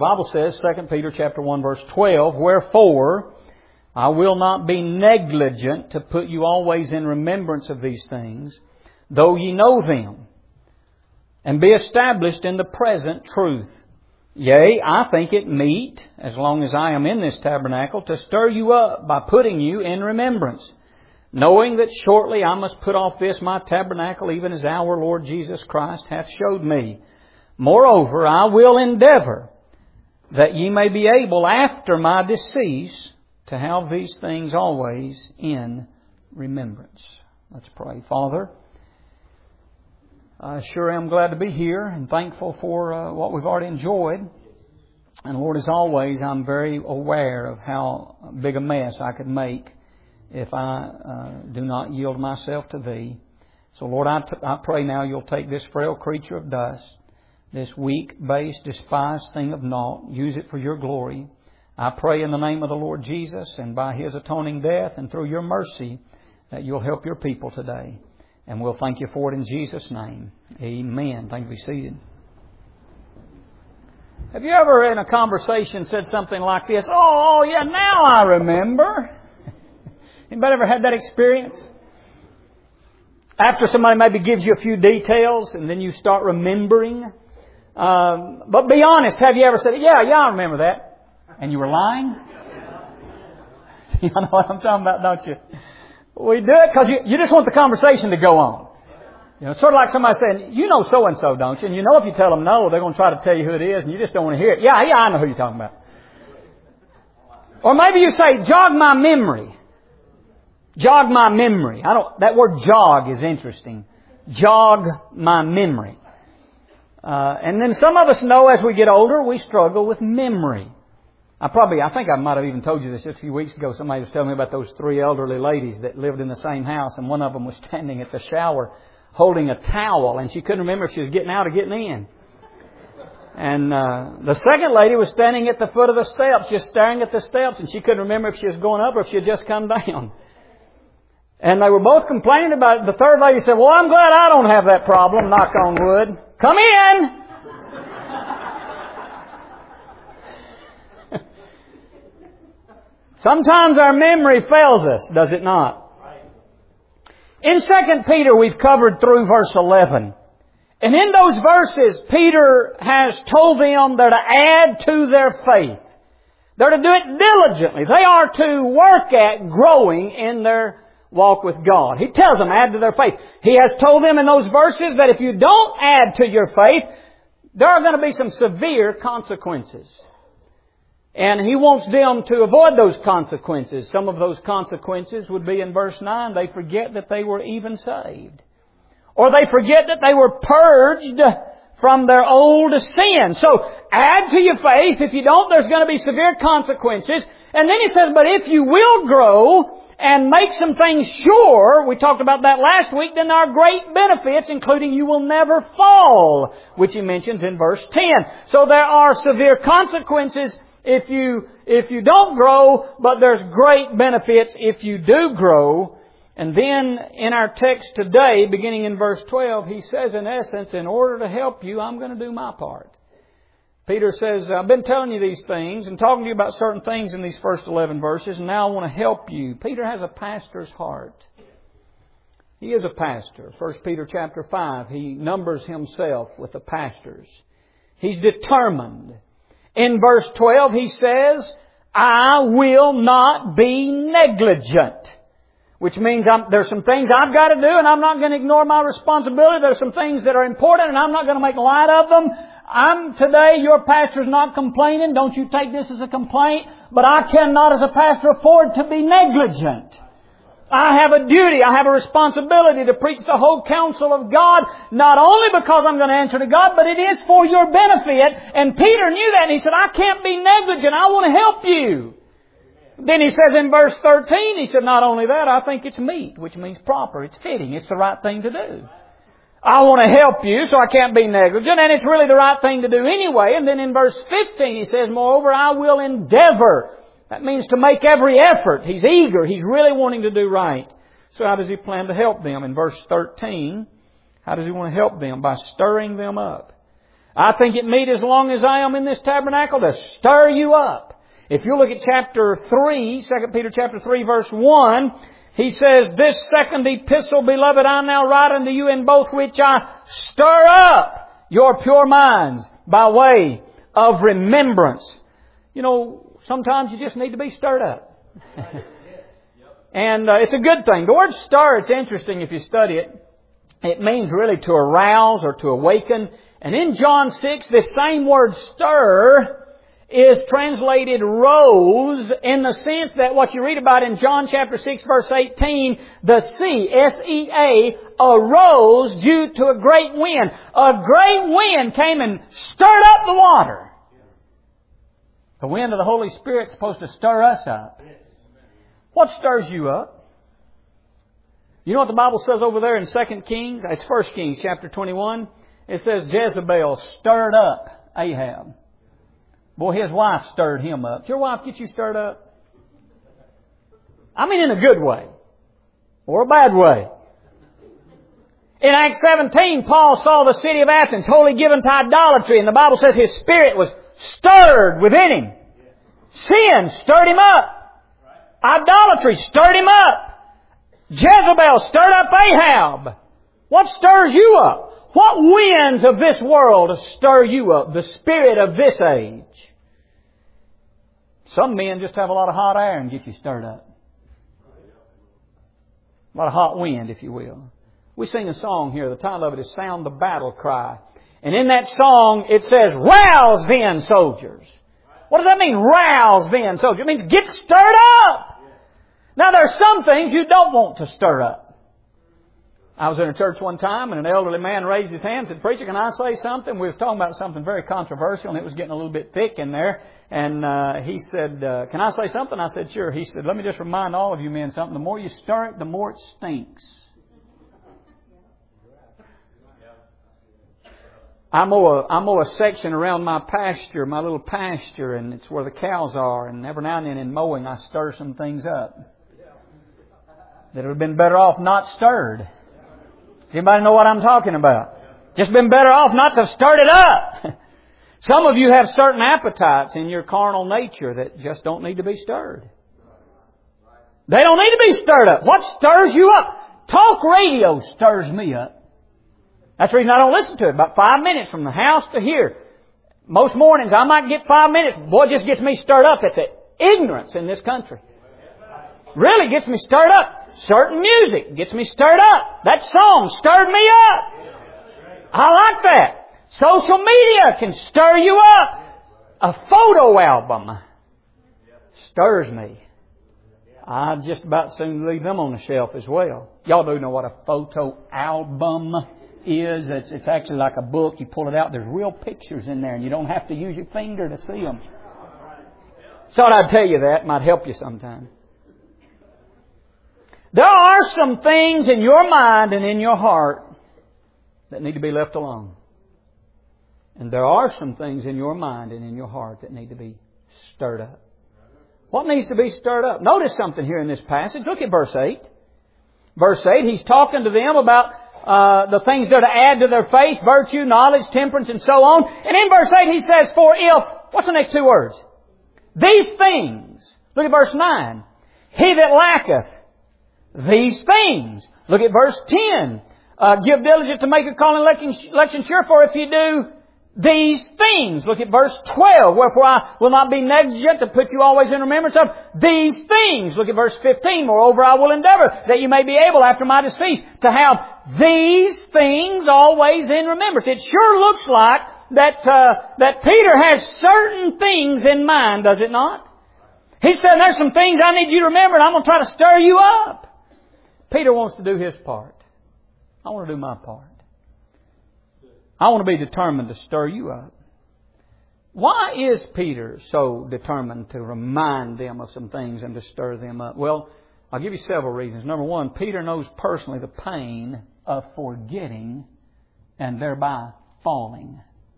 Bible says, 2 Peter chapter 1 verse 12, "Wherefore I will not be negligent to put you always in remembrance of these things, though ye know them, and be established in the present truth. Yea, I think it meet, as long as I am in this tabernacle, to stir you up by putting you in remembrance, knowing that shortly I must put off this my tabernacle, even as our Lord Jesus Christ hath showed me. Moreover, I will endeavour that ye may be able after my decease to have these things always in remembrance." Let's pray. Father, I sure am glad to be here and thankful for what we've already enjoyed. And Lord, as always, I'm very aware of how big a mess I could make if I do not yield myself to Thee. So Lord, I pray now You'll take this frail creature of dust, this weak, base, despised thing of naught, use it for Your glory. I pray in the name of the Lord Jesus and by His atoning death and through Your mercy that You'll help Your people today. And we'll thank You for it in Jesus' name. Amen. Thank you. Be seated. Have you ever in a conversation said something like this? "Oh, yeah, now I remember." Anybody ever had that experience? After somebody maybe gives you a few details and then you start remembering. But be honest, have you ever said, yeah, I remember that. And you were lying? You know what I'm talking about, don't you? We do it because you just want the conversation to go on. You know, it's sort of like somebody saying, "You know so-and-so, don't you?" And you know if you tell them no, they're going to try to tell you who it is and you just don't want to hear it. Yeah, I know who you're talking about. Or maybe you say, "Jog my memory." Jog my memory. That word jog is interesting. Jog my memory. And then some of us know as we get older, we struggle with memory. I think I might have even told you this just a few weeks ago. Somebody was telling me about those 3 elderly ladies that lived in the same house, and one of them was standing at the shower holding a towel, and she couldn't remember if she was getting out or getting in. And the second lady was standing at the foot of the steps, just staring at the steps, and she couldn't remember if she was going up or if she had just come down. And they were both complaining about it. The third lady said, "Well, I'm glad I don't have that problem, knock on wood. Come in!" Sometimes our memory fails us, does it not? In 2 Peter, we've covered through verse 11. And in those verses, Peter has told them they're to add to their faith. They're to do it diligently. They are to work at growing in their walk with God. He tells them, add to their faith. He has told them in those verses that if you don't add to your faith, there are going to be some severe consequences. And He wants them to avoid those consequences. Some of those consequences would be in verse 9, they forget that they were even saved. Or they forget that they were purged from their old sin. So add to your faith. If you don't, there's going to be severe consequences. And then He says, but if you will grow and make some things sure, we talked about that last week, then there are great benefits, including you will never fall, which He mentions in verse 10. So there are severe consequences if you don't grow, but there's great benefits if you do grow. And then in our text today, beginning in verse 12, he says in essence, in order to help you, I'm going to do my part. Peter says, I've been telling you these things and talking to you about certain things in these first 11 verses, and now I want to help you. Peter has a pastor's heart. He is a pastor. 1 Peter chapter 5, he numbers himself with the pastors. He's determined. In verse 12, he says, I will not be negligent. Which means there's some things I've got to do and I'm not going to ignore my responsibility. There's some things that are important and I'm not going to make light of them. Today, your pastor's not complaining. Don't you take this as a complaint. But I cannot as a pastor afford to be negligent. I have a duty, I have a responsibility to preach the whole counsel of God, not only because I'm going to answer to God, but it is for your benefit. And Peter knew that and he said, I can't be negligent. I want to help you. Then he says in verse 13, he said, not only that, I think it's meet, which means proper. It's fitting. It's the right thing to do. I want to help you, so I can't be negligent. And it's really the right thing to do anyway. And then in verse 15, he says, moreover, I will endeavor. That means to make every effort. He's eager. He's really wanting to do right. So how does he plan to help them? In verse 13, how does he want to help them? By stirring them up. I think it meet as long as I am in this tabernacle to stir you up. If you look at chapter 3, 2 Peter chapter 3 verse 1, he says, "This second epistle, beloved, I now write unto you, in both which I stir up your pure minds by way of remembrance." You know, sometimes you just need to be stirred up. And it's a good thing. The word stir, it's interesting if you study it. It means really to arouse or to awaken. And in John 6, this same word stir is translated rose, in the sense that what you read about in John chapter 6 verse 18, the sea, S-E-A, arose due to a great wind. A great wind came and stirred up the water. The wind of the Holy Spirit is supposed to stir us up. What stirs you up? You know what the Bible says over there in 2 Kings? It's 1 Kings chapter 21. It says Jezebel stirred up Ahab. Boy, his wife stirred him up. Did your wife get you stirred up? I mean in a good way. Or a bad way. In Acts 17, Paul saw the city of Athens wholly given to idolatry. And the Bible says his spirit was stirred within him. Sin stirred him up. Idolatry stirred him up. Jezebel stirred up Ahab. What stirs you up? What winds of this world stir you up? The spirit of this age. Some men just have a lot of hot air and get you stirred up. A lot of hot wind, if you will. We sing a song here. The title of it is "Sound the Battle Cry." And in that song it says, "Rouse then, soldiers." What does that mean, rouse then, soldiers? It means get stirred up. Now there are some things you don't want to stir up. I was in a church one time and an elderly man raised his hand and said, "Preacher, can I say something?" We was talking about something very controversial and it was getting a little bit thick in there. And he said, "Can I say something?" I said, "Sure." He said, "Let me just remind all of you men something. The more you stir it, the more it stinks." I mow a section around my pasture, my little pasture, and it's where the cows are. And every now and then in mowing, I stir some things up that would have been better off not stirred. Does anybody know what I'm talking about? Just been better off not to have stirred it up. Some of you have certain appetites in your carnal nature that just don't need to be stirred. They don't need to be stirred up. What stirs you up? Talk radio stirs me up. That's the reason I don't listen to it. About 5 minutes from the house to here. Most mornings I might get 5 minutes. Boy, it just gets me stirred up at the ignorance in this country. Really gets me stirred up. Certain music gets me stirred up. That song stirred me up. I like that. Social media can stir you up. A photo album stirs me. I just about soon leave them on the shelf as well. Y'all do know what a photo album is. It's actually like a book. You pull it out. There's real pictures in there and you don't have to use your finger to see them. Thought I'd tell you that. Might help you sometime. There are some things in your mind and in your heart that need to be left alone. And there are some things in your mind and in your heart that need to be stirred up. What needs to be stirred up? Notice something here in this passage. Look at verse 8. Verse 8, he's talking to them about the things that are to add to their faith, virtue, knowledge, temperance, and so on. And in verse 8 he says, "For if," what's the next two words? "These things." Look at verse 9. "He that lacketh these things." Look at verse 10. "Give diligence to make a calling election sure, for if you do these things." Look at verse 12. "Wherefore I will not be negligent to put you always in remembrance of these things." Look at verse 15. "Moreover I will endeavor that you may be able after my decease to have these things always in remembrance." It sure looks like that Peter has certain things in mind, does it not? He said, "There's some things I need you to remember and I'm going to try to stir you up." Peter wants to do his part. I want to do my part. I want to be determined to stir you up. Why is Peter so determined to remind them of some things and to stir them up? Well, I'll give you several reasons. Number one, Peter knows personally the pain of forgetting and thereby falling.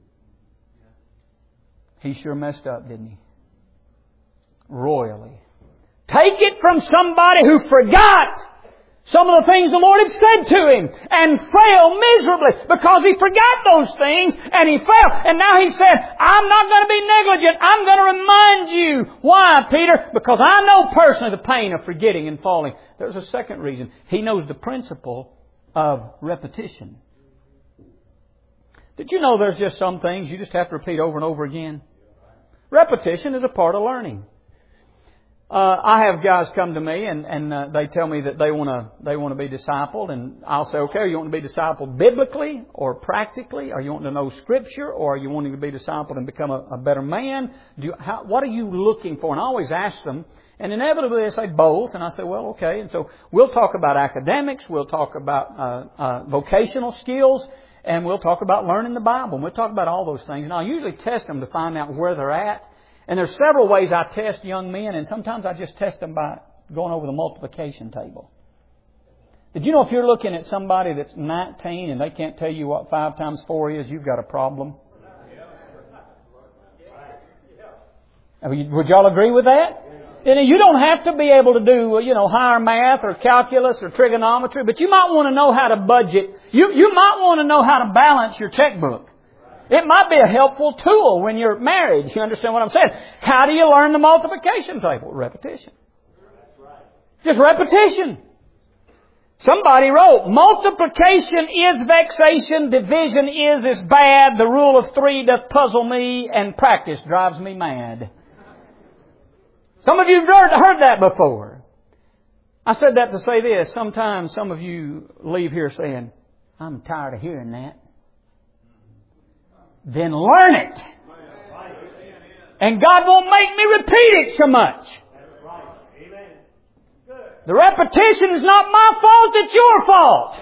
He sure messed up, didn't he? Royally. Take it from somebody who forgot some of the things the Lord had said to him and fail miserably because he forgot those things and he failed. And now he said, I'm not going to be negligent. I'm going to remind you. Why, Peter? Because I know personally the pain of forgetting and falling. There's a second reason. He knows the principle of repetition. Did you know there's just some things you just have to repeat over and over again? Repetition is a part of learning. I have guys come to me and they tell me that they want to be discipled, and I'll say, okay, are you wanting to be discipled biblically or practically? Are you wanting to know Scripture, or are you wanting to be discipled and become a better man? What are you looking for? And I always ask them, and inevitably they say both, and I say, well, okay. And so we'll talk about academics, we'll talk about vocational skills, and we'll talk about learning the Bible, and we'll talk about all those things. And I'll usually test them to find out where they're at. And there's several ways I test young men, and sometimes I just test them by going over the multiplication table. Did you know if you're looking at somebody that's 19 and they can't tell you what 5 times 4 is, you've got a problem? Would y'all agree with that? And you don't have to be able to do, higher math or calculus or trigonometry, but you might want to know how to budget. You might want to know how to balance your checkbook. It might be a helpful tool when you're married. You understand what I'm saying? How do you learn the multiplication table? Repetition. Just repetition. Somebody wrote, multiplication is vexation, division is bad, the rule of 3 doth puzzle me, and practice drives me mad. Some of you have heard that before. I said that to say this. Sometimes some of you leave here saying, I'm tired of hearing that. Then learn it. And God won't make me repeat it so much. The repetition is not my fault, it's your fault.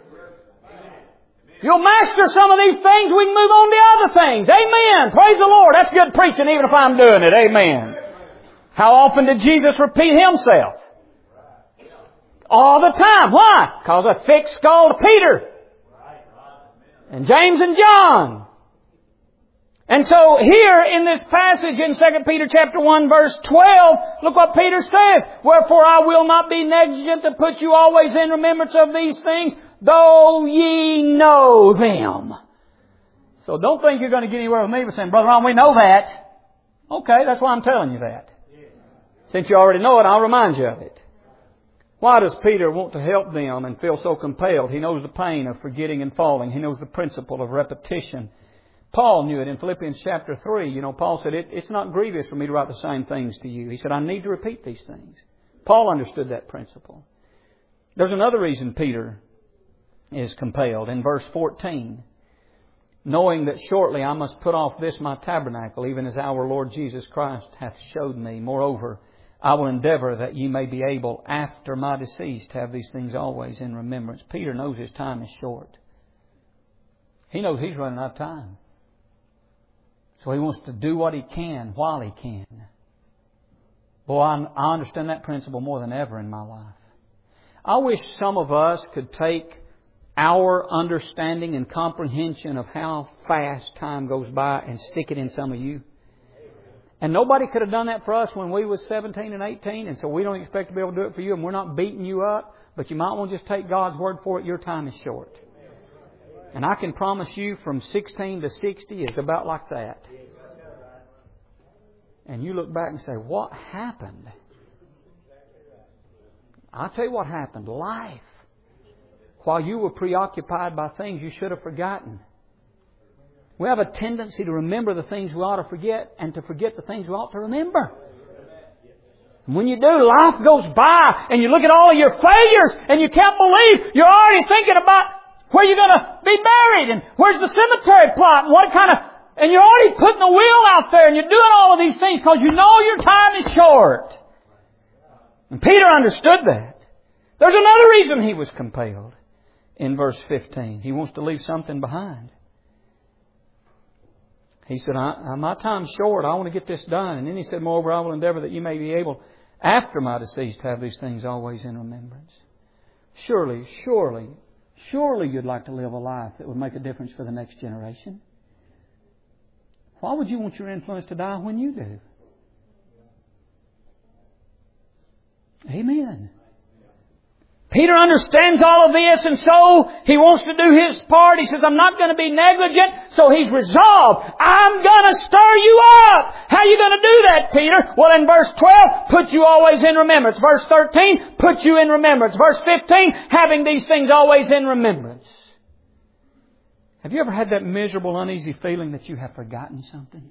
You'll master some of these things, we can move on to other things. Amen. Praise the Lord. That's good preaching even if I'm doing it. Amen. How often did Jesus repeat Himself? All the time. Why? Because a thick skull to Peter. And James and John. And so here in this passage in 2 Peter chapter 1 verse 12, look what Peter says. Wherefore I will not be negligent to put you always in remembrance of these things, though ye know them. So don't think you're going to get anywhere with me by saying, Brother Ron, we know that. Okay, that's why I'm telling you that. Since you already know it, I'll remind you of it. Why does Peter want to help them and feel so compelled? He knows the pain of forgetting and falling. He knows the principle of repetition. Paul knew it in Philippians chapter 3. Paul said, it's not grievous for me to write the same things to you. He said, I need to repeat these things. Paul understood that principle. There's another reason Peter is compelled. In verse 14, knowing that shortly I must put off this my tabernacle, even as our Lord Jesus Christ hath showed me. Moreover, I will endeavour that ye may be able, after my decease, to have these things always in remembrance. Peter knows his time is short. He knows he's running out of time. So he wants to do what he can while he can. Boy, I understand that principle more than ever in my life. I wish some of us could take our understanding and comprehension of how fast time goes by and stick it in some of you. And nobody could have done that for us when we was 17 and 18, and so we don't expect to be able to do it for you, and we're not beating you up, but you might want to just take God's word for it. Your time is short. And I can promise you from 16 to 60 is about like that. And you look back and say, what happened? I'll tell you what happened. Life. While you were preoccupied by things you should have forgotten. We have a tendency to remember the things we ought to forget and to forget the things we ought to remember. And when you do, life goes by and you look at all of your failures and you can't believe you're already thinking about where you're going to be buried and where's the cemetery plot and what kind of... And you're already putting the will out there and you're doing all of these things because you know your time is short. And Peter understood that. There's another reason he was compelled. In verse 15, he wants to leave something behind. He said, my time's short. I want to get this done. And then he said, moreover, I will endeavour that you may be able, after my decease, to have these things always in remembrance. Surely you'd like to live a life that would make a difference for the next generation. Why would you want your influence to die when you do? Amen. Peter understands all of this, and so he wants to do his part. He says, I'm not going to be negligent. So he's resolved, I'm going to stir you up. How are you going to do that, Peter? Well, in verse 12, put you always in remembrance. Verse 13, put you in remembrance. Verse 15, having these things always in remembrance. Have you ever had that miserable, uneasy feeling that you have forgotten something?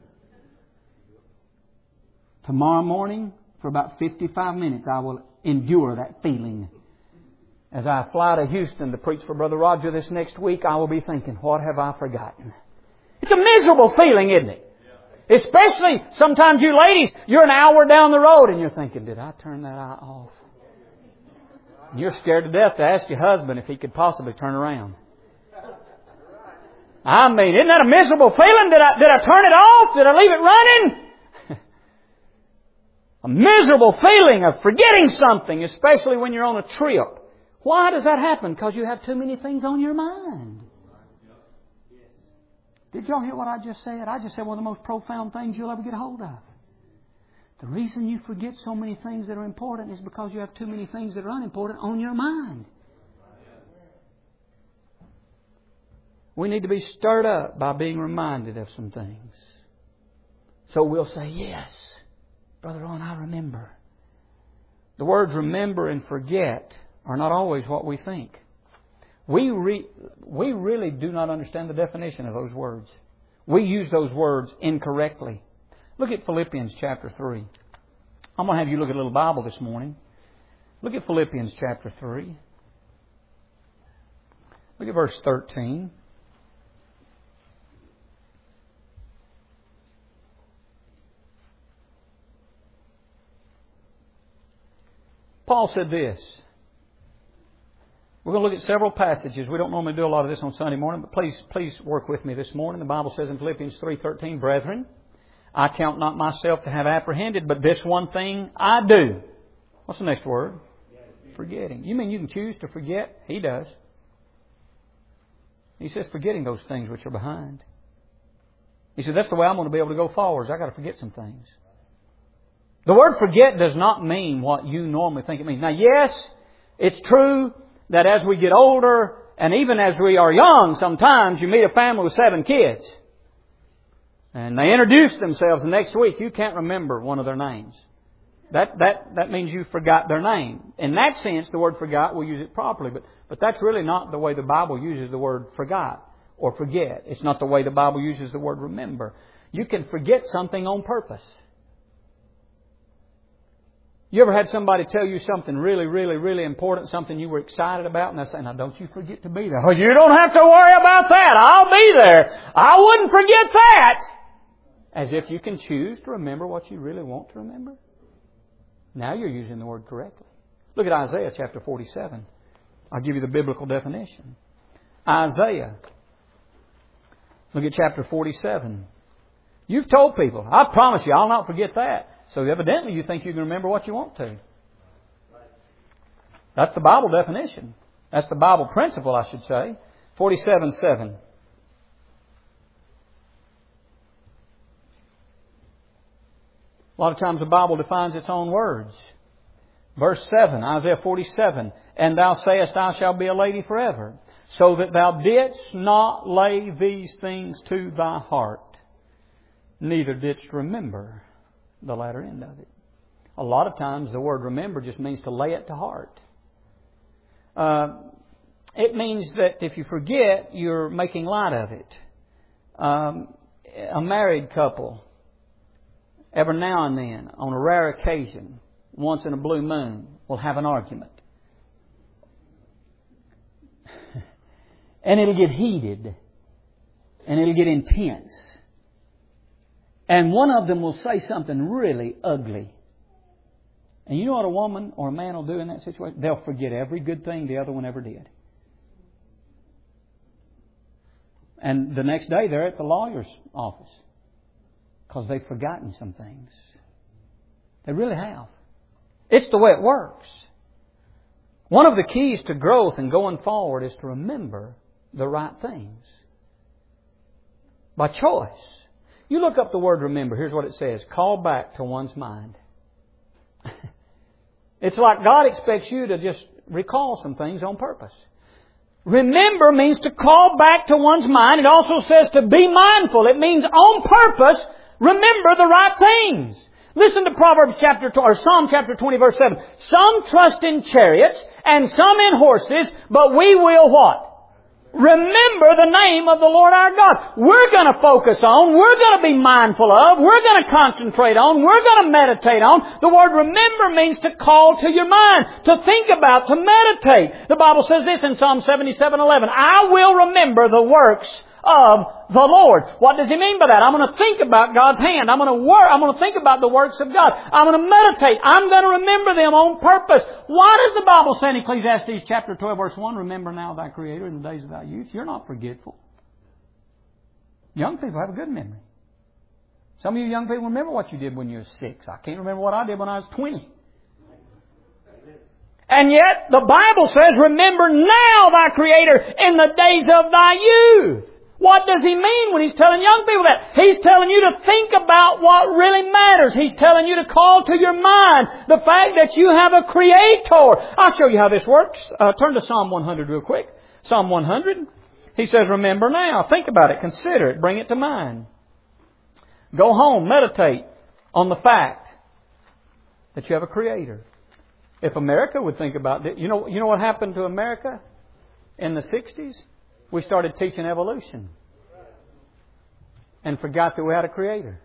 Tomorrow morning, for about 55 minutes, I will endure that feeling. As I fly to Houston to preach for Brother Roger this next week, I will be thinking, what have I forgotten? It's a miserable feeling, isn't it? Especially sometimes you ladies, you're an hour down the road and you're thinking, did I turn that eye off? And you're scared to death to ask your husband if he could possibly turn around. I mean, isn't that a miserable feeling? Did I turn it off? Did I leave it running? A miserable feeling of forgetting something, especially when you're on a trip. Why does that happen? Because you have too many things on your mind. Did y'all hear what I just said? I just said one of the most profound things you'll ever get a hold of. The reason you forget so many things that are important is because you have too many things that are unimportant on your mind. We need to be stirred up by being reminded of some things. So we'll say, yes, Brother Ron, I remember. The words remember and forget are not always what we think. We really do not understand the definition of those words. We use those words incorrectly. Look at Philippians chapter 3. I'm going to have you look at a little Bible this morning. Look at Philippians chapter 3. Look at verse 13. Paul said this. We're going to look at several passages. We don't normally do a lot of this on Sunday morning, but please work with me this morning. The Bible says in Philippians 3:13, Brethren, I count not myself to have apprehended, but this one thing I do. What's the next word? Forgetting. You mean you can choose to forget? He does. He says forgetting those things which are behind. He said that's the way I'm going to be able to go forward. I've got to forget some things. The word forget does not mean what you normally think it means. Now, yes, it's true that as we get older, and even as we are young, sometimes you meet a family with 7 kids. And they introduce themselves, and next week you can't remember one of their names. That means you forgot their name. In that sense, the word forgot, we'll use it properly. But that's really not the way the Bible uses the word forgot or forget. It's not the way the Bible uses the word remember. You can forget something on purpose. You ever had somebody tell you something really, really, really important, something you were excited about, and they say, now don't you forget to be there. Oh, you don't have to worry about that. I'll be there. I wouldn't forget that. As if you can choose to remember what you really want to remember. Now you're using the word correctly. Look at Isaiah chapter 47. I'll give you the biblical definition. Isaiah. Look at chapter 47. You've told people, I promise you, I'll not forget that. So evidently you think you can remember what you want to. That's the Bible definition. That's the Bible principle, I should say. 47:7. A lot of times the Bible defines its own words. Verse 7, Isaiah 47. And thou sayest, I shall be a lady forever, so that thou didst not lay these things to thy heart, neither didst remember the latter end of it. A lot of times the word remember just means to lay it to heart. It means that if you forget, you're making light of it. A married couple, every now and then, on a rare occasion, once in a blue moon, will have an argument. And it'll get heated. And it'll get intense. And one of them will say something really ugly. And you know what a woman or a man will do in that situation? They'll forget every good thing the other one ever did. And the next day they're at the lawyer's office. Because they've forgotten some things. They really have. It's the way it works. One of the keys to growth and going forward is to remember the right things. By choice. You look up the word remember. Here's what it says. Call back to one's mind. It's like God expects you to just recall some things on purpose. Remember means to call back to one's mind. It also says to be mindful. It means on purpose, remember the right things. Listen to Psalm chapter 20 verse 7. Some trust in chariots and some in horses, but we will what? Remember the name of the Lord our God. We're going to focus on, we're going to be mindful of, we're going to concentrate on, we're going to meditate on. The word remember means to call to your mind, to think about, to meditate. The Bible says this in Psalm 77:11. I will remember the works of the Lord. What does He mean by that? I'm going to think about God's hand. I'm going to think about the works of God. I'm going to meditate. I'm going to remember them on purpose. Why does the Bible say in Ecclesiastes chapter 12 verse 1, remember now thy Creator in the days of thy youth? You're not forgetful. Young people have a good memory. Some of you young people remember what you did when you were 6. I can't remember what I did when I was 20. And yet the Bible says, remember now thy Creator in the days of thy youth. What does He mean when He's telling young people that? He's telling you to think about what really matters. He's telling you to call to your mind the fact that you have a Creator. I'll show you how this works. Turn to Psalm 100 real quick. Psalm 100. He says, remember now. Think about it. Consider it. Bring it to mind. Go home. Meditate on the fact that you have a Creator. If America would think about it, you know what happened to America in the 60s? We started teaching evolution and forgot that we had a Creator.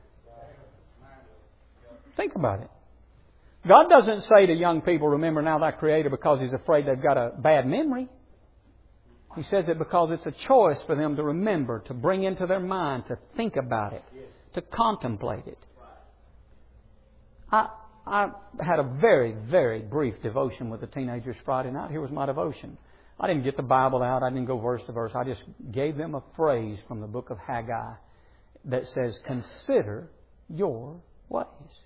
Think about it. God doesn't say to young people, remember now thy Creator, because He's afraid they've got a bad memory. He says it because it's a choice for them to remember, to bring into their mind, to think about it, to contemplate it. I had a very, very brief devotion with the teenagers Friday night. Here was my devotion. I didn't get the Bible out. I didn't go verse to verse. I just gave them a phrase from the book of Haggai that says, consider your ways.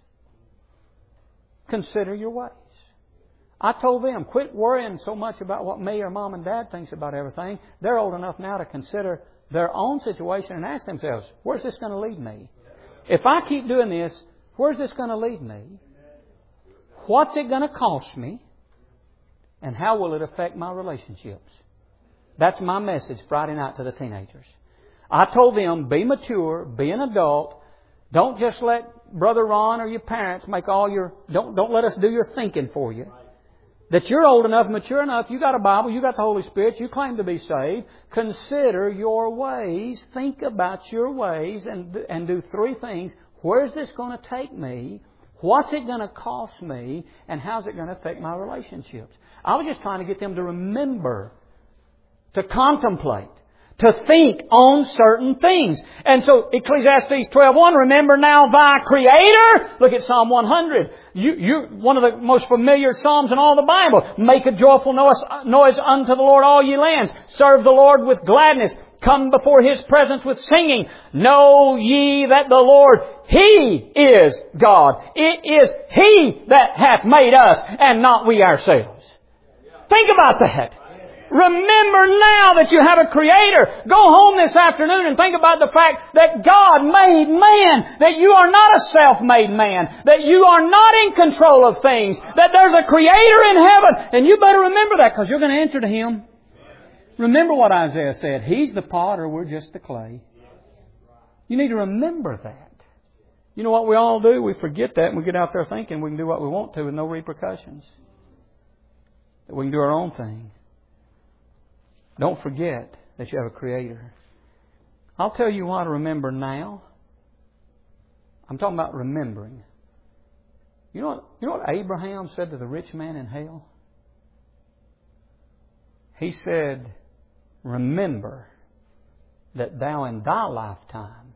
Consider your ways. I told them, quit worrying so much about what me or mom and dad thinks about everything. They're old enough now to consider their own situation and ask themselves, where's this going to lead me? If I keep doing this, where's this going to lead me? What's it going to cost me? And how will it affect my relationships? That's my message Friday night to the teenagers. I told them, be mature, be an adult. Don't just let Brother Ron or your parents make all your... Don't let us do your thinking for you. That you're old enough, mature enough, you got a Bible, you got the Holy Spirit, you claim to be saved. Consider your ways. Think about your ways and do 3 things. Where's this going to take me? What's it going to cost me? And how's it going to affect my relationships? I was just trying to get them to remember, to contemplate, to think on certain things. And so Ecclesiastes 12:1, remember now thy Creator. Look at Psalm 100. You one of the most familiar Psalms in all the Bible. Make a joyful noise unto the Lord, all ye lands. Serve the Lord with gladness. Come before His presence with singing. Know ye that the Lord, He is God. It is He that hath made us and not we ourselves. Think about that. Remember now that you have a Creator. Go home this afternoon and think about the fact that God made man. That you are not a self-made man. That you are not in control of things. That there's a Creator in heaven. And you better remember that because you're going to answer to Him. Remember what Isaiah said. He's the potter, we're just the clay. You need to remember that. You know what we all do? We forget that and we get out there thinking we can do what we want to with no repercussions. That we can do our own thing. Don't forget that you have a Creator. I'll tell you what to remember now. I'm talking about remembering. You know what Abraham said to the rich man in hell? He said, remember that thou in thy lifetime.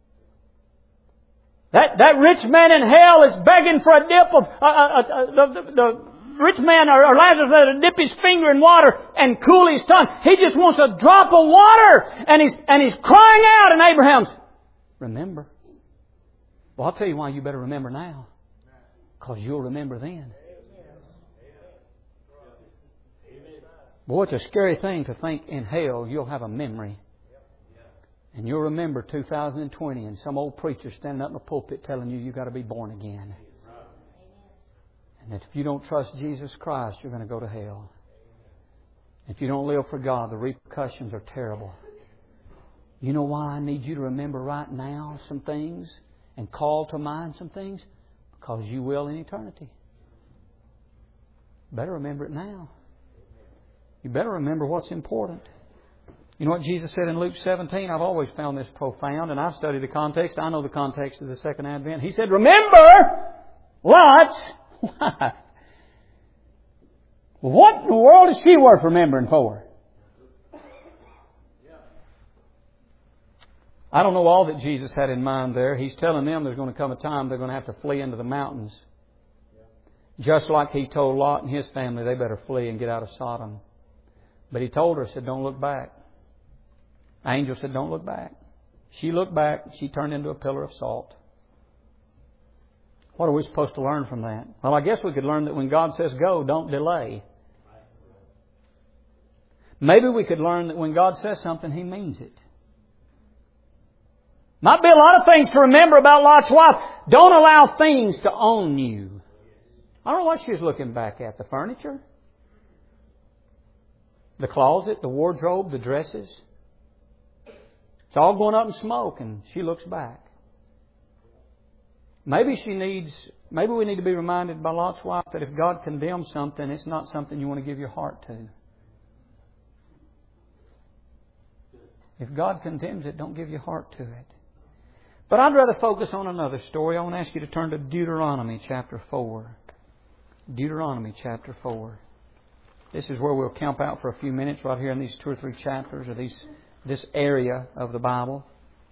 That rich man in hell is begging for a dip of the rich man or Lazarus had to dip his finger in water and cool his tongue. He just wants a drop of water, and he's crying out. And Abraham's, remember. Well, I'll tell you why you better remember now, because you'll remember then. Boy, it's a scary thing to think in hell you'll have a memory. And you'll remember 2020 and some old preacher standing up in the pulpit telling you got to be born again. And that if you don't trust Jesus Christ, you're going to go to hell. If you don't live for God, the repercussions are terrible. You know why I need you to remember right now some things and call to mind some things? Because you will in eternity. Better remember it now. You better remember what's important. You know what Jesus said in Luke 17? I've always found this profound, and I've studied the context. I know the context of the second advent. He said, remember Lot's wife. What in the world is she worth remembering for? I don't know all that Jesus had in mind there. He's telling them there's going to come a time they're going to have to flee into the mountains. Just like He told Lot and his family, they better flee and get out of Sodom. But He told her, said, don't look back. The angel said, don't look back. She looked back. She turned into a pillar of salt. What are we supposed to learn from that? Well, I guess we could learn that when God says go, don't delay. Maybe we could learn that when God says something, He means it. Might be a lot of things to remember about Lot's wife. Don't allow things to own you. I don't know what she was looking back at. The furniture? The closet? The wardrobe? The dresses? It's all going up in smoke and she looks back. Maybe we need to be reminded by Lot's wife that if God condemns something, it's not something you want to give your heart to. If God condemns it, don't give your heart to it. But I'd rather focus on another story. I want to ask you to turn to Deuteronomy chapter 4. Deuteronomy chapter 4. This is where we'll camp out for a few minutes right here in these 2 or 3 chapters or this area of the Bible.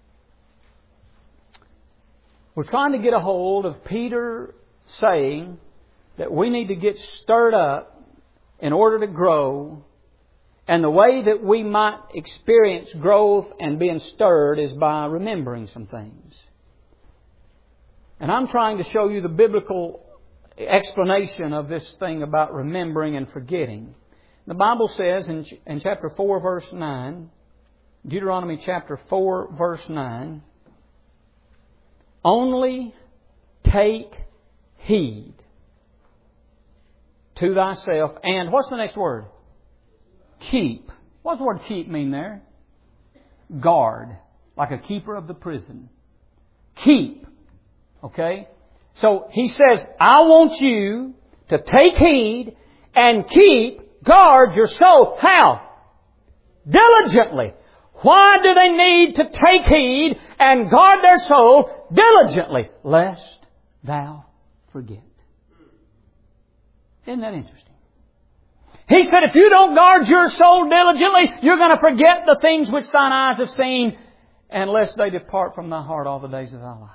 We're trying to get a hold of Peter saying that we need to get stirred up in order to grow. And the way that we might experience growth and being stirred is by remembering some things. And I'm trying to show you the biblical explanation of this thing about remembering and forgetting. The Bible says in chapter 4 verse 9, Deuteronomy chapter 4 verse 9, only take heed to thyself and, what's the next word? Keep. What does the word keep mean there? Guard. Like a keeper of the prison. Keep. Okay? So He says, I want you to take heed and guard your soul. How? Diligently. Why do they need to take heed and guard their soul diligently? Lest thou forget. Isn't that interesting? He said, if you don't guard your soul diligently, you're going to forget the things which thine eyes have seen, unless they depart from thy heart all the days of thy life.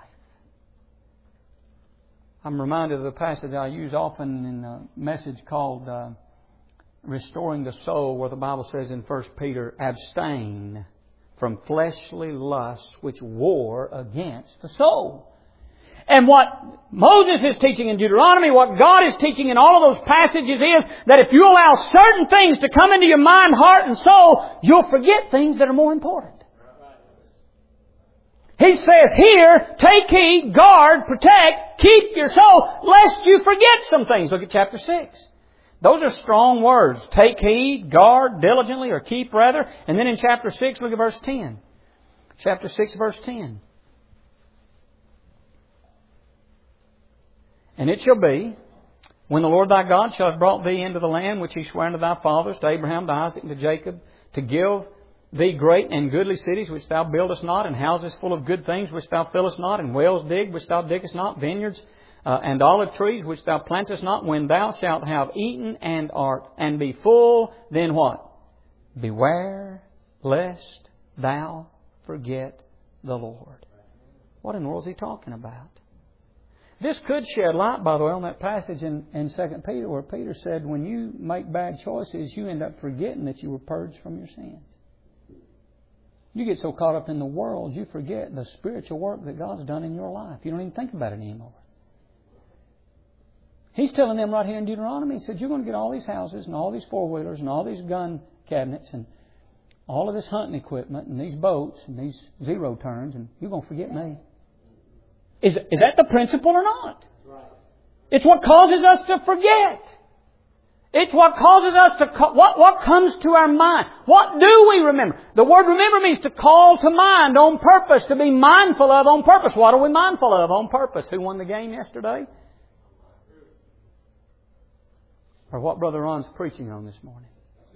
I'm reminded of the passage I use often in a message called Restoring the Soul, where the Bible says in 1 Peter, abstain from fleshly lusts which war against the soul. And what Moses is teaching in Deuteronomy, what God is teaching in all of those passages is that if you allow certain things to come into your mind, heart, and soul, you'll forget things that are more important. He says here, take heed, guard, protect, keep your soul, lest you forget some things. Look at chapter 6. Those are strong words. Take heed, guard, diligently, or keep rather. And then in chapter 6, look at verse 10. Chapter 6, verse 10. And it shall be, when the Lord thy God shall have brought thee into the land which He sware unto thy fathers, to Abraham, to Isaac, and to Jacob, to give thee great and goodly cities which thou buildest not, and houses full of good things which thou fillest not, and wells digged which thou diggest not, vineyards and olive trees which thou plantest not, when thou shalt have eaten and be full, then what? Beware lest thou forget the Lord. What in the world is he talking about? This could shed light, by the way, on that passage in 2 Peter where Peter said, when you make bad choices, you end up forgetting that you were purged from your sins. You get so caught up in the world, you forget the spiritual work that God's done in your life. You don't even think about it anymore. He's telling them right here in Deuteronomy, He said, you're going to get all these houses and all these four-wheelers and all these gun cabinets and all of this hunting equipment and these boats and these zero turns, and you're going to forget me. Is that the principle or not? It's what causes us to forget. It's what causes us to... What comes to our mind? What do we remember? The word remember means to call to mind on purpose, to be mindful of on purpose. What are we mindful of on purpose? Who won the game yesterday? Or what Brother Ron's preaching on this morning?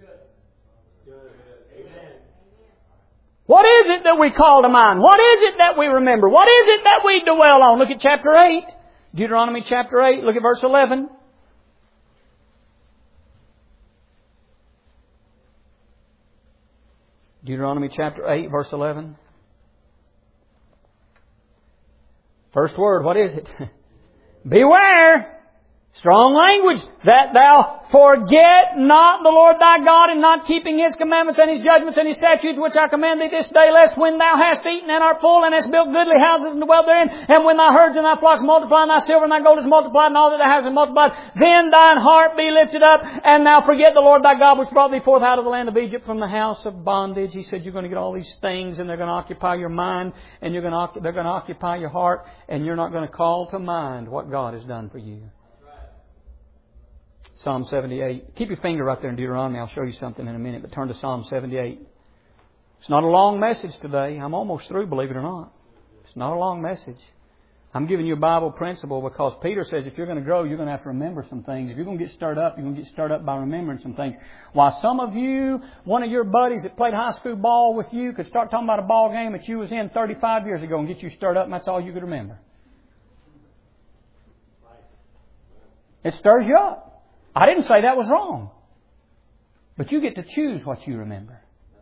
What is it that we call to mind? What is it that we remember? What is it that we dwell on? Look at chapter 8. Deuteronomy chapter 8. Look at verse 11. Deuteronomy chapter 8, verse 11. First word, what is it? Beware! Strong language, that thou forget not the Lord thy God, and not keeping His commandments and His judgments and His statutes, which I command thee this day, lest when thou hast eaten and art full, and hast built goodly houses and dwelt therein, and when thy herds and thy flocks multiply, and thy silver and thy gold is multiplied, and all that thou hast is multiplied, then thine heart be lifted up, and thou forget the Lord thy God, which brought thee forth out of the land of Egypt from the house of bondage. He said you're going to get all these things, and they're going to occupy your mind, and they're going to occupy your heart, and you're not going to call to mind what God has done for you. Psalm 78. Keep your finger right there in Deuteronomy. I'll show you something in a minute, but turn to Psalm 78. It's not a long message today. I'm almost through, believe it or not. It's not a long message. I'm giving you a Bible principle because Peter says if you're going to grow, you're going to have to remember some things. If you're going to get stirred up, you're going to get stirred up by remembering some things. While some of you, one of your buddies that played high school ball with you could start talking about a ball game that you was in 35 years ago and get you stirred up, and that's all you could remember. It stirs you up. I didn't say that was wrong. But you get to choose what you remember.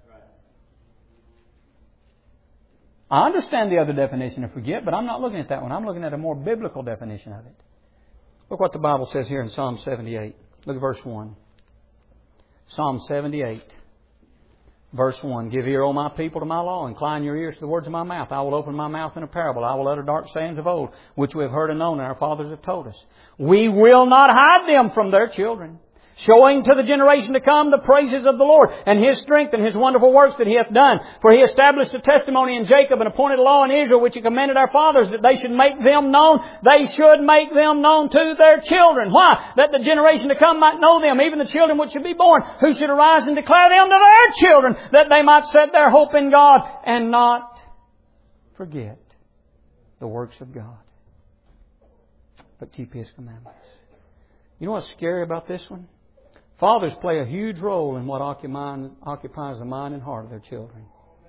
I understand the other definition of forget, but I'm not looking at that one. I'm looking at a more biblical definition of it. Look what the Bible says here in Psalm 78. Look at verse 1. Psalm 78. Verse 1, give ear, O my people, to my law. Incline your ears to the words of my mouth. I will open my mouth in a parable. I will utter dark sayings of old, which we have heard and known, and our fathers have told us. We will not hide them from their children, showing to the generation to come the praises of the Lord, and His strength and His wonderful works that He hath done. For He established a testimony in Jacob, and appointed a law in Israel, which He commanded our fathers, that they should make them known. They should make them known to their children. Why? That the generation to come might know them, even the children which should be born, who should arise and declare them to their children, that they might set their hope in God, and not forget the works of God, but keep His commandments. You know what's scary about this one? Fathers play a huge role in what occupies the mind and heart of their children.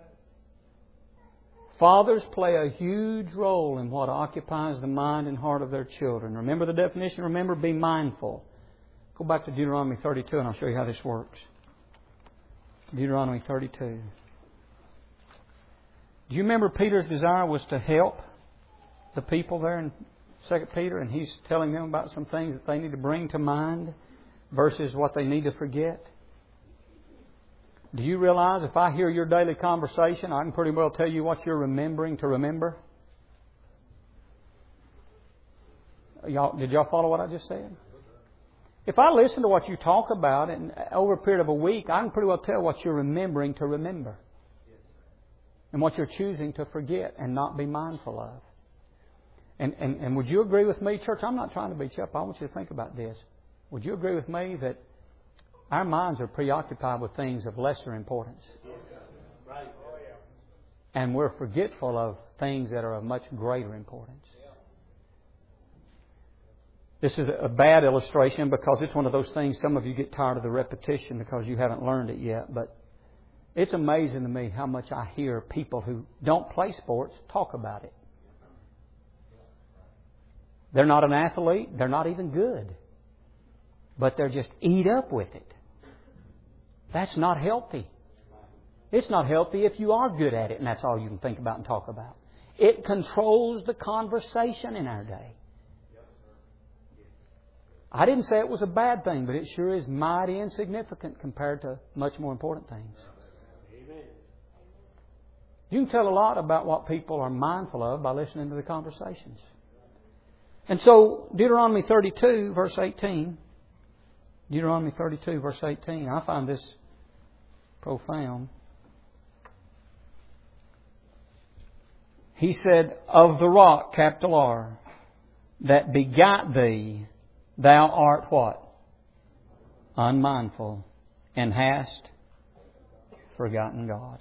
Fathers play a huge role in what occupies the mind and heart of their children. Remember the definition? Remember, be mindful. Go back to Deuteronomy 32 and I'll show you how this works. Deuteronomy 32. Do you remember Peter's desire was to help the people there in 2 Peter? And he's telling them about some things that they need to bring to mind versus what they need to forget. Do you realize if I hear your daily conversation, I can pretty well tell you what you're remembering to remember? Did y'all follow what I just said? If I listen to what you talk about and over a period of a week, I can pretty well tell what you're remembering to remember. And what you're choosing to forget and not be mindful of. And would you agree with me, church? I'm not trying to beat you up. I want you to think about this. Would you agree with me that our minds are preoccupied with things of lesser importance? And we're forgetful of things that are of much greater importance. This is a bad illustration because it's one of those things, some of you get tired of the repetition because you haven't learned it yet. But it's amazing to me how much I hear people who don't play sports talk about it. They're not an athlete. They're not even good. But they're just eat up with it. That's not healthy. It's not healthy if you are good at it and that's all you can think about and talk about. It controls the conversation in our day. I didn't say it was a bad thing, but it sure is mighty insignificant compared to much more important things. You can tell a lot about what people are mindful of by listening to the conversations. And so, Deuteronomy 32, verse 18. Deuteronomy 32, verse 18. I find this profound. He said, of the rock, capital R, that begot thee, thou art what? Unmindful, and hast forgotten God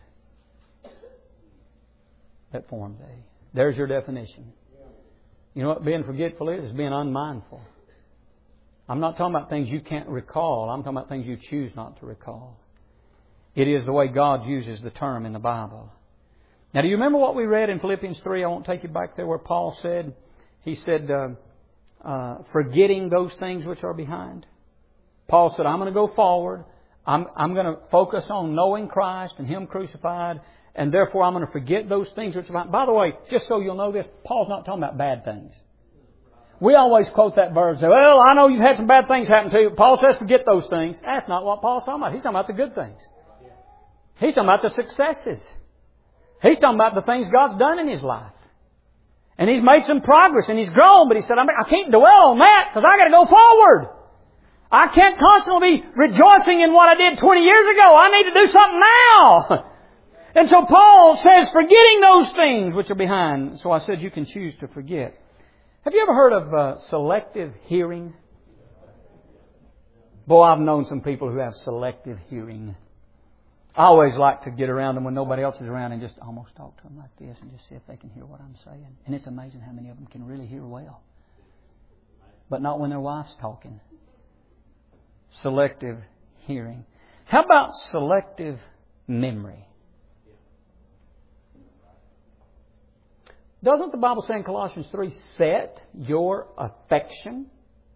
that formed thee. There's your definition. You know what being forgetful is? It's being unmindful. I'm not talking about things you can't recall. I'm talking about things you choose not to recall. It is the way God uses the term in the Bible. Now, do you remember what we read in Philippians 3? I won't take you back there where Paul said, he said, forgetting those things which are behind. Paul said, I'm going to go forward. I'm going to focus on knowing Christ and Him crucified. And therefore, I'm going to forget those things which are behind. By the way, just so you'll know this, Paul's not talking about bad things. We always quote that verse. Say, well, I know you've had some bad things happen to you. Paul says forget those things. That's not what Paul's talking about. He's talking about the good things. He's talking about the successes. He's talking about the things God's done in his life. And he's made some progress and he's grown, but he said, I can't dwell on that because I got to go forward. I can't constantly be rejoicing in what I did 20 years ago. I need to do something now. And so Paul says, forgetting those things which are behind. So I said you can choose to forget. Have you ever heard of selective hearing? Boy, I've known some people who have selective hearing. I always like to get around them when nobody else is around and just almost talk to them like this and just see if they can hear what I'm saying. And it's amazing how many of them can really hear well. But not when their wife's talking. Selective hearing. How about selective memory? Doesn't the Bible say in Colossians 3, set your affection?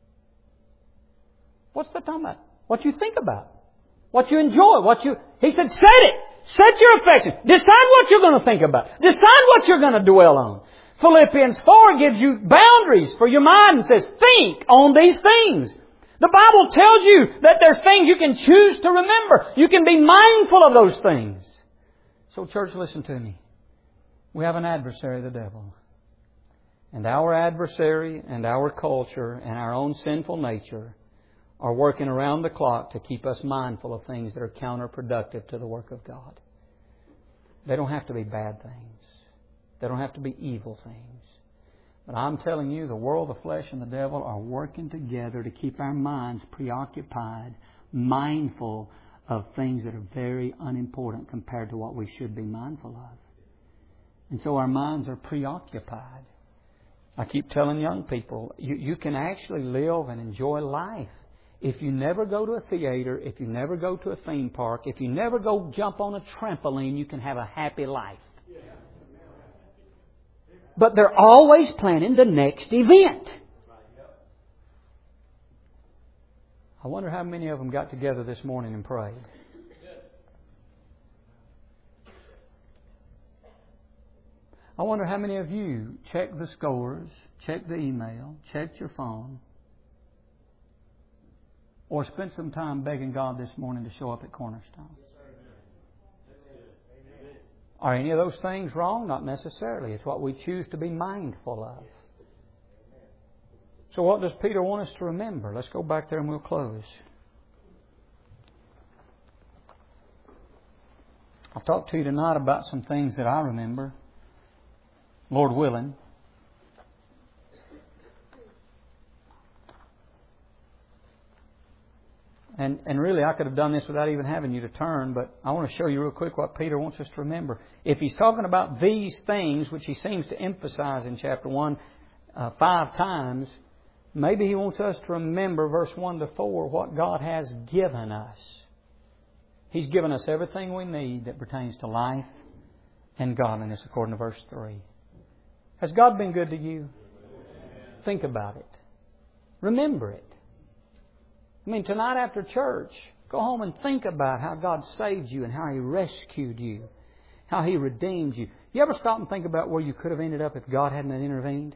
What's that talking about? What you think about. What you enjoy. He said, set it. Set your affection. Decide what you're going to think about. Decide what you're going to dwell on. Philippians 4 gives you boundaries for your mind and says, think on these things. The Bible tells you that there's things you can choose to remember. You can be mindful of those things. So church, listen to me. We have an adversary, the devil. And our adversary and our culture and our own sinful nature are working around the clock to keep us mindful of things that are counterproductive to the work of God. They don't have to be bad things. They don't have to be evil things. But I'm telling you, the world, the flesh, and the devil are working together to keep our minds preoccupied, mindful of things that are very unimportant compared to what we should be mindful of. And so our minds are preoccupied. I keep telling young people, you can actually live and enjoy life if you never go to a theater, if you never go to a theme park, if you never go jump on a trampoline, you can have a happy life. But they're always planning the next event. I wonder how many of them got together this morning and prayed. I wonder how many of you checked the scores, checked the email, checked your phone, or spent some time begging God this morning to show up at Cornerstone. Are any of those things wrong? Not necessarily. It's what we choose to be mindful of. So what does Peter want us to remember? Let's go back there and we'll close. I'll talk to you tonight about some things that I remember, Lord willing. And really, I could have done this without even having you to turn, but I want to show you real quick what Peter wants us to remember. If he's talking about these things, which he seems to emphasize in chapter 1 5 times, maybe he wants us to remember verse 1 to 4, what God has given us. He's given us everything we need that pertains to life and godliness, according to verse 3. Has God been good to you? Think about it. Remember it. I mean, tonight after church, go home and think about how God saved you and how He rescued you, how He redeemed you. You ever stop and think about where you could have ended up if God hadn't intervened?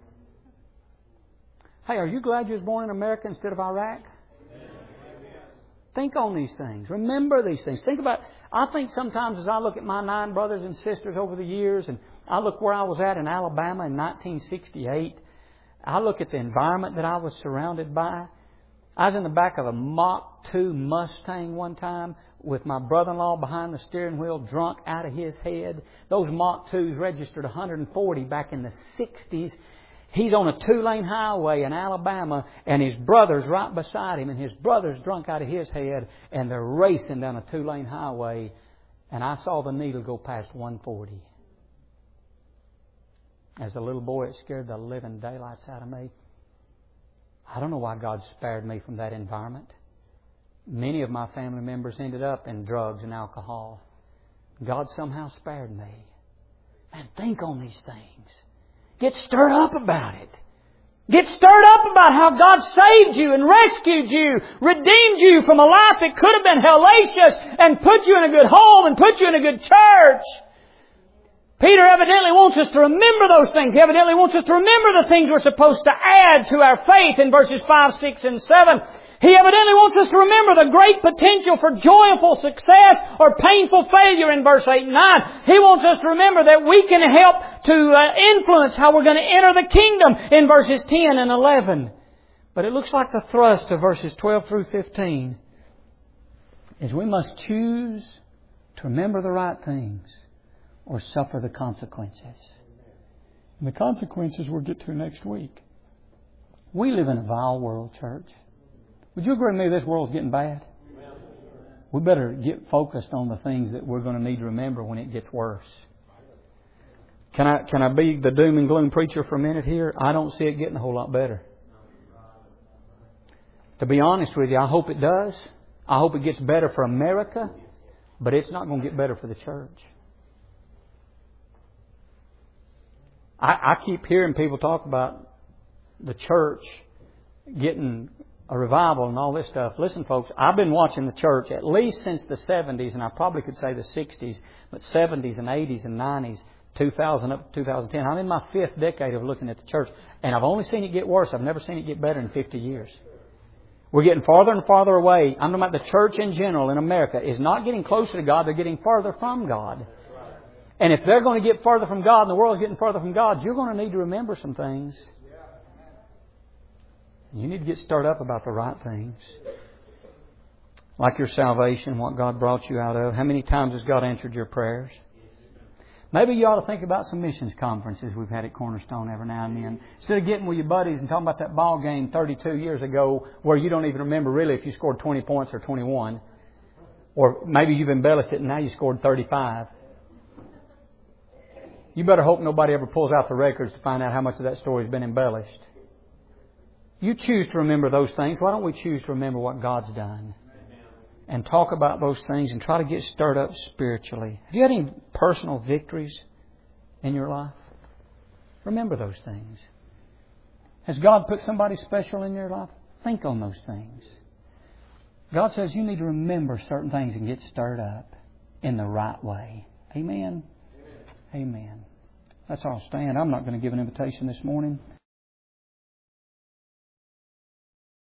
Hey, are you glad you was born in America instead of Iraq? Think on these things. Remember these things. Think about, I think sometimes as I look at my 9 brothers and sisters over the years, and I look where I was at in Alabama in 1968, I look at the environment that I was surrounded by. I was in the back of a Mach 2 Mustang one time with my brother-in-law behind the steering wheel, drunk out of his head. Those Mach 2s registered 140 back in the 60s. He's on a 2-lane highway in Alabama, and his brother's right beside him, and his brother's drunk out of his head, and they're racing down a 2-lane highway, and I saw the needle go past 140. As a little boy, it scared the living daylights out of me. I don't know why God spared me from that environment. Many of my family members ended up in drugs and alcohol. God somehow spared me. Man, think on these things. Get stirred up about it. Get stirred up about how God saved you and rescued you, redeemed you from a life that could have been hellacious and put you in a good home and put you in a good church. Peter evidently wants us to remember those things. He evidently wants us to remember the things we're supposed to add to our faith in verses 5, 6, and 7. He evidently wants us to remember the great potential for joyful success or painful failure in verse 8 and 9. He wants us to remember that we can help to influence how we're going to enter the kingdom in verses 10 and 11. But it looks like the thrust of verses 12 through 15 is we must choose to remember the right things or suffer the consequences. And the consequences we'll get to next week. We live in a vile world, church. Would you agree with me this world's getting bad? We better get focused on the things that we're going to need to remember when it gets worse. Can I be the doom and gloom preacher for a minute here? I don't see it getting a whole lot better. To be honest with you, I hope it does. I hope it gets better for America, but it's not going to get better for the church. I keep hearing people talk about the church getting a revival and all this stuff. Listen, folks, I've been watching the church at least since the 70s, and I probably could say the 60s, but 70s and 80s and 90s, 2000 up to 2010. I'm in my 5th decade of looking at the church, and I've only seen it get worse. I've never seen it get better in 50 years. We're getting farther and farther away. I'm talking about the church in general in America is not getting closer to God. They're getting farther from God. And if they're going to get farther from God and the world's getting farther from God, you're going to need to remember some things. You need to get stirred up about the right things. Like your salvation, what God brought you out of. How many times has God answered your prayers? Maybe you ought to think about some missions conferences we've had at Cornerstone every now and then. Instead of getting with your buddies and talking about that ball game 32 years ago where you don't even remember really if you scored 20 points or 21. Or maybe you've embellished it and now you scored 35. You better hope nobody ever pulls out the records to find out how much of that story has been embellished. You choose to remember those things. Why don't we choose to remember what God's done? And talk about those things and try to get stirred up spiritually. Have you had any personal victories in your life? Remember those things. Has God put somebody special in your life? Think on those things. God says you need to remember certain things and get stirred up in the right way. Amen. Amen. Let's all stand. I'm not going to give an invitation this morning.